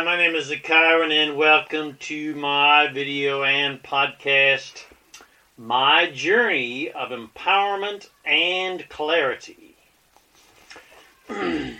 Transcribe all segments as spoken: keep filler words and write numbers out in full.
Hi, my name is Kyron, and welcome to my video and podcast, My Journey of Empowerment and Clarity. For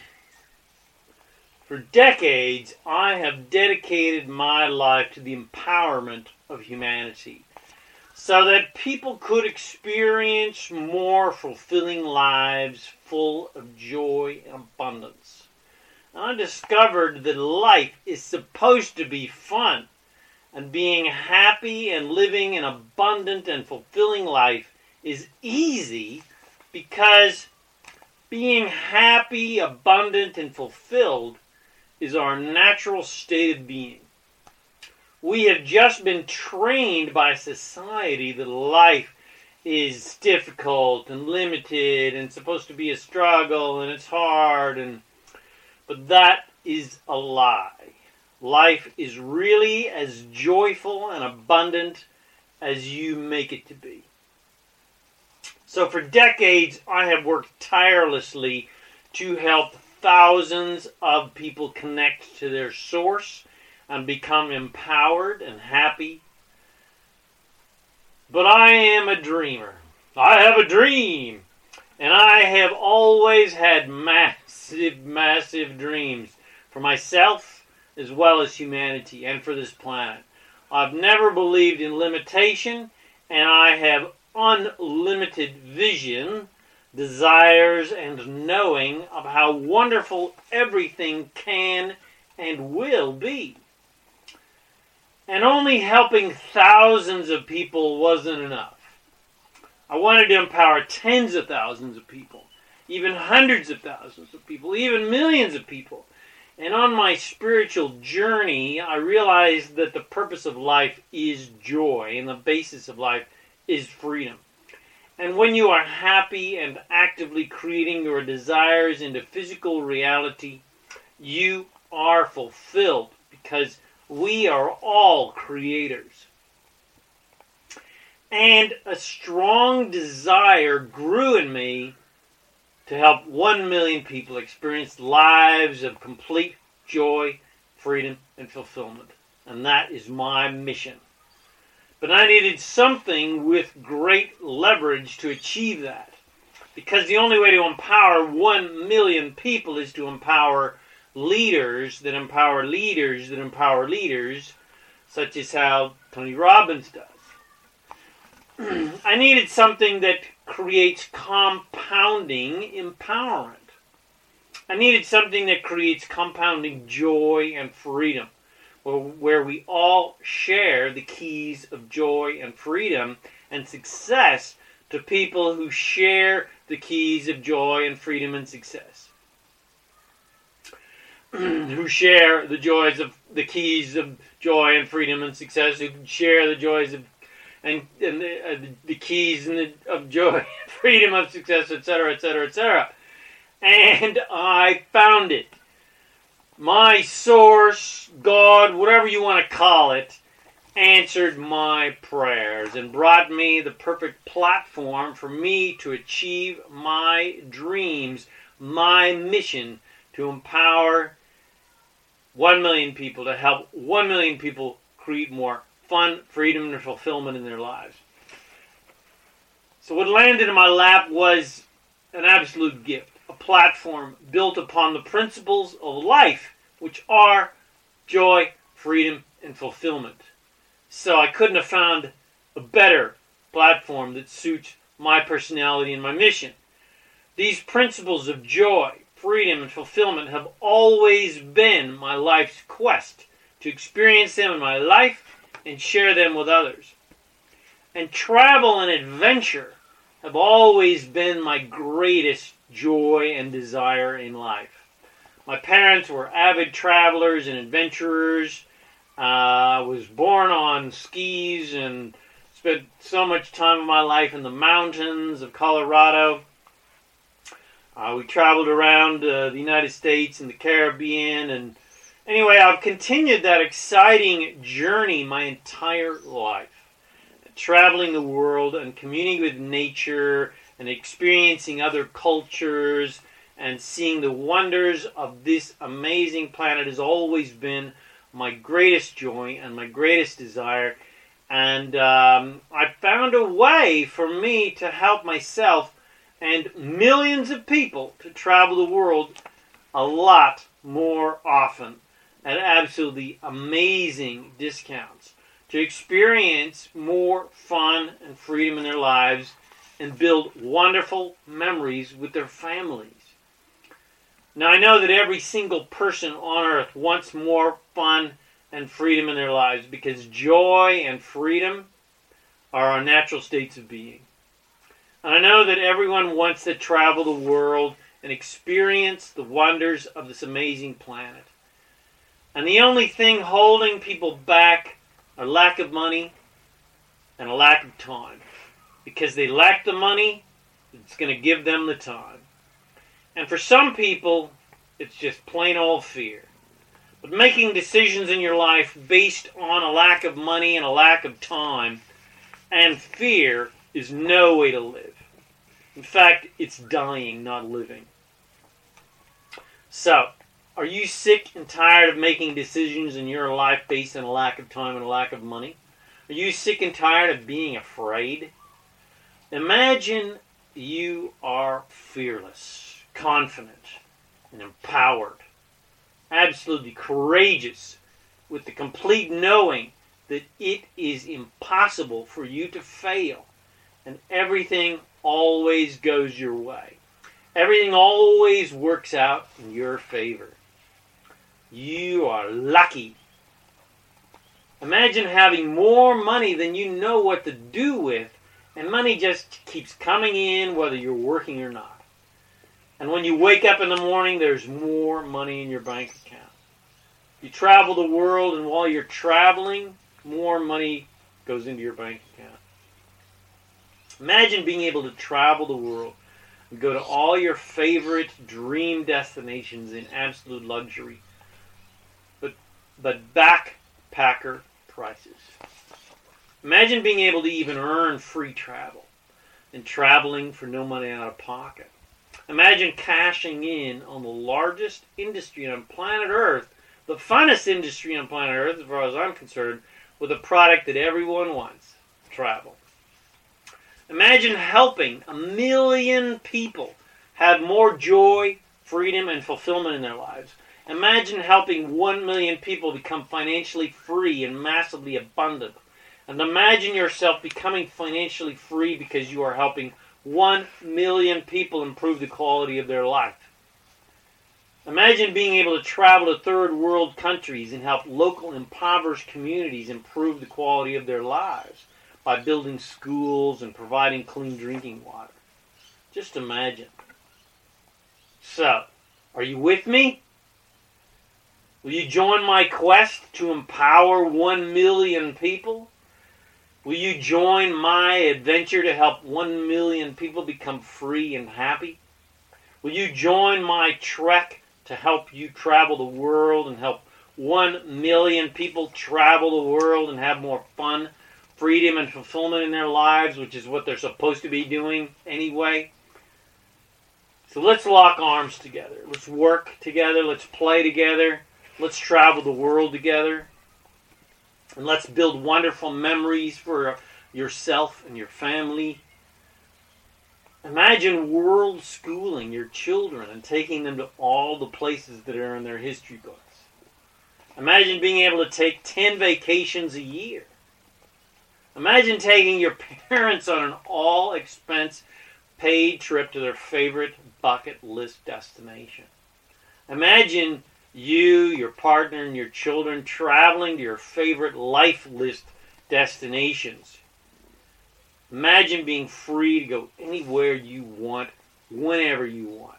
decades, I have dedicated my life to the empowerment of humanity so that people could experience more fulfilling lives full of joy and abundance. I discovered that life is supposed to be fun, and being happy and living an abundant and fulfilling life is easy because being happy, abundant, and fulfilled is our natural state of being. We have just been trained by society that life is difficult and limited and supposed to be a struggle and it's hard, and but that is a lie. Life is really as joyful and abundant as you make it to be. So for decades, I have worked tirelessly to help thousands of people connect to their source and become empowered and happy. But I am a dreamer. I have a dream. And I have always had massive, massive dreams for myself as well as humanity and for this planet. I've never believed in limitation, and I have unlimited vision, desires, and knowing of how wonderful everything can and will be. And only helping thousands of people wasn't enough. I wanted to empower tens of thousands of people, even hundreds of thousands of people, even millions of people. And on my spiritual journey, I realized that the purpose of life is joy, and the basis of life is freedom. And when you are happy and actively creating your desires into physical reality, you are fulfilled because we are all creators. And a strong desire grew in me to help one million people experience lives of complete joy, freedom, and fulfillment. And that is my mission. But I needed something with great leverage to achieve that. Because the only way to empower one million people is to empower leaders that empower leaders that empower leaders, such as how Tony Robbins does. I needed something that creates compounding empowerment. I needed something that creates compounding joy and freedom, where we all share the keys of joy and freedom and success to people who share the keys of joy and freedom and success. Who share the joys of the keys of joy and freedom and success, who share the joys of and, and the, uh, the keys and the, of joy, freedom of success, et cetera, et cetera, et cetera. And I found it. My source, God, whatever you want to call it, answered my prayers and brought me the perfect platform for me to achieve my dreams, my mission to empower one million people, to help one million people create more fun, freedom, and fulfillment in their lives. So what landed in my lap was an absolute gift, a platform built upon the principles of life, which are joy, freedom, and fulfillment. So I couldn't have found a better platform that suits my personality and my mission. These principles of joy, freedom, and fulfillment have always been my life's quest to experience them in my life and share them with others. And travel and adventure have always been my greatest joy and desire in life. My parents were avid travelers and adventurers. Uh, I was born on skis and spent so much time of my life in the mountains of Colorado. Uh, we traveled around uh, the United States and the Caribbean, and anyway, I've continued that exciting journey my entire life, traveling the world and communing with nature and experiencing other cultures and seeing the wonders of this amazing planet has always been my greatest joy and my greatest desire. And um, I found a way for me to help myself and millions of people to travel the world a lot more often at absolutely amazing discounts, to experience more fun and freedom in their lives and build wonderful memories with their families. Now, I know that every single person on earth wants more fun and freedom in their lives because joy and freedom are our natural states of being. And I know that everyone wants to travel the world and experience the wonders of this amazing planet. And the only thing holding people back are lack of money and a lack of time. Because they lack the money, it's going to give them the time. And for some people, it's just plain old fear. But making decisions in your life based on a lack of money and a lack of time and fear is no way to live. In fact, it's dying, not living. So, are you sick and tired of making decisions in your life based on a lack of time and a lack of money? Are you sick and tired of being afraid? Imagine you are fearless, confident, and empowered, absolutely courageous, with the complete knowing that it is impossible for you to fail, and everything always goes your way. Everything always works out in your favor. You are lucky. Imagine having more money than you know what to do with, and money just keeps coming in whether you're working or not. And when you wake up in the morning, there's more money in your bank account. You travel the world, and while you're traveling, more money goes into your bank account. Imagine being able to travel the world and go to all your favorite dream destinations in absolute luxury, but but backpacker prices. Imagine being able to even earn free travel and traveling for no money out of pocket. Imagine cashing in on the largest industry on planet Earth, the funnest industry on planet Earth, as far as I'm concerned, with a product that everyone wants: travel. Imagine helping a million people have more joy, freedom, and fulfillment in their lives. Imagine helping one million people become financially free and massively abundant. And imagine yourself becoming financially free because you are helping one million people improve the quality of their life. Imagine being able to travel to third world countries and help local impoverished communities improve the quality of their lives by building schools and providing clean drinking water. Just imagine. So, are you with me? Will you join my quest to empower one million people? Will you join my adventure to help one million people become free and happy? Will you join my trek to help you travel the world and help one million people travel the world and have more fun, freedom, and fulfillment in their lives, which is what they're supposed to be doing anyway? So let's lock arms together. Let's work together. Let's play together. Let's travel the world together. And let's build wonderful memories for yourself and your family. Imagine world schooling your children and taking them to all the places that are in their history books. Imagine being able to take ten vacations a year. Imagine taking your parents on an all-expense paid trip to their favorite bucket list destination. Imagine you, your partner, and your children traveling to your favorite life list destinations. Imagine being free to go anywhere you want, whenever you want.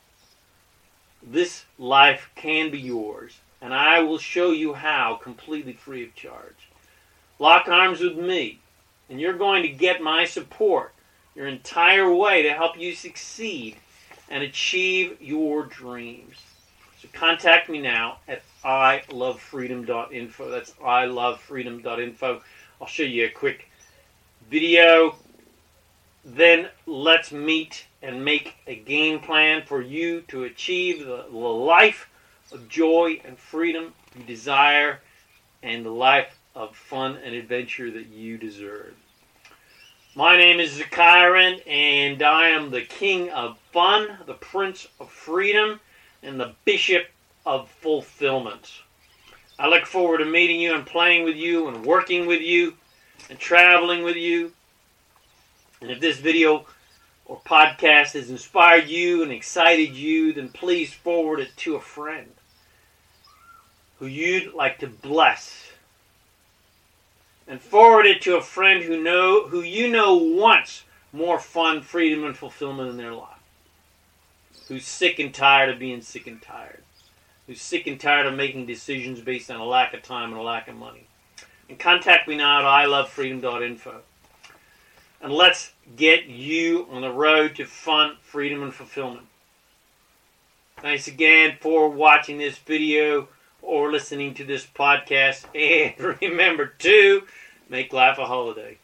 This life can be yours, and I will show you how completely free of charge. Lock arms with me, and you're going to get my support your entire way to help you succeed and achieve your dreams. So contact me now at I love freedom dot info. That's I love freedom dot info. I'll show you a quick video. Then let's meet and make a game plan for you to achieve the, the life of joy and freedom you desire and the life of fun and adventure that you deserve. My name is Zakairan, and I am the King of Fun, the Prince of Freedom, and the Bishop of Fulfillment. I look forward to meeting you and playing with you and working with you and traveling with you. And if this video or podcast has inspired you and excited you, then please forward it to a friend who you'd like to bless. And forward it to a friend who know who you know wants more fun, freedom, and fulfillment in their life. Who's sick and tired of being sick and tired. Who's sick and tired of making decisions based on a lack of time and a lack of money. And contact me now at i love freedom dot info. And let's get you on the road to fun, freedom, and fulfillment. Thanks again for watching this video or listening to this podcast. And remember to make life a holiday.